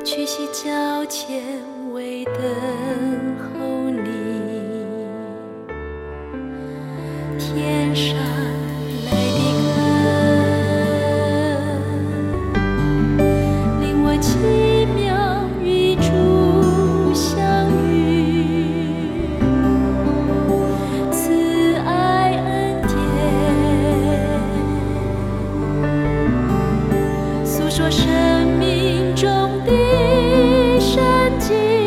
屈膝脚前为等候你，天上来的歌，令我奇妙与主相遇，慈爱恩典，诉说生命中的神迹。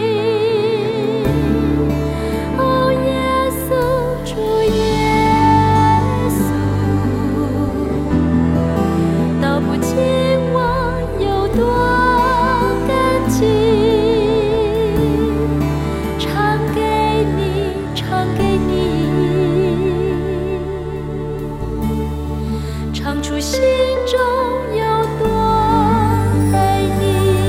哦，耶稣，主耶稣，道不尽我有多感激，唱给你，唱给你，唱出心中有多爱你。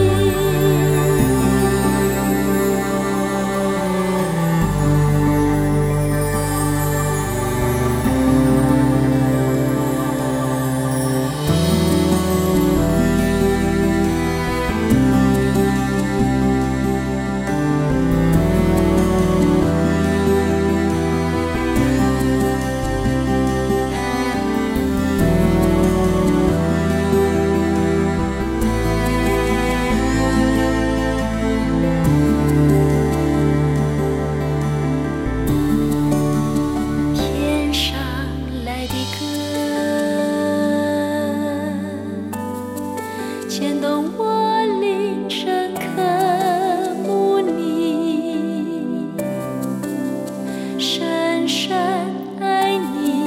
天上来的歌，牵动我灵深刻慕你，深深爱你，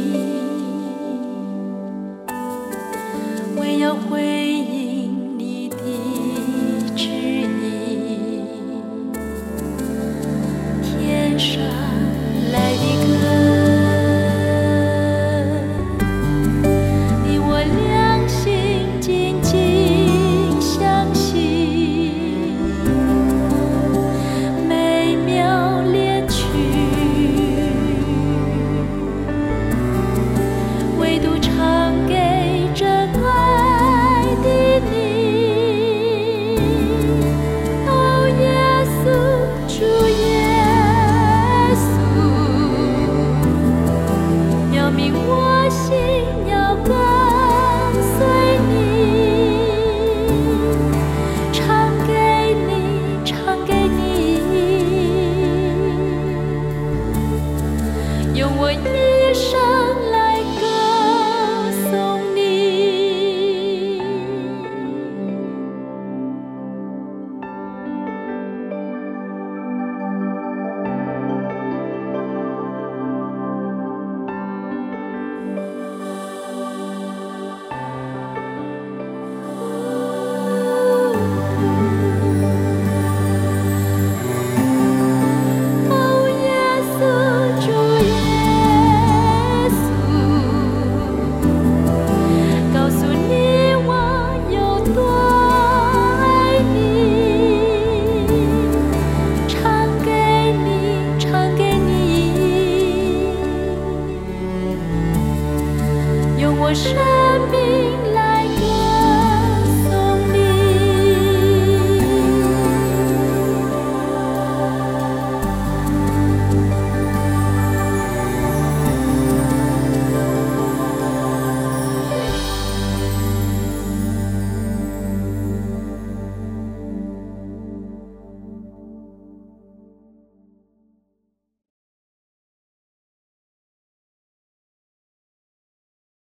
唯有回应你的旨意。天上来的歌，令我良心紧紧相系，美妙恋曲，唯独唱给真爱的你。哦，耶稣，主耶稣，表明我心要跟随你，唱给你，唱给你，用我一生来歌颂你。哦，耶稣，主耶稣，告诉你我有多爱你，唱给你，唱给你，用我生命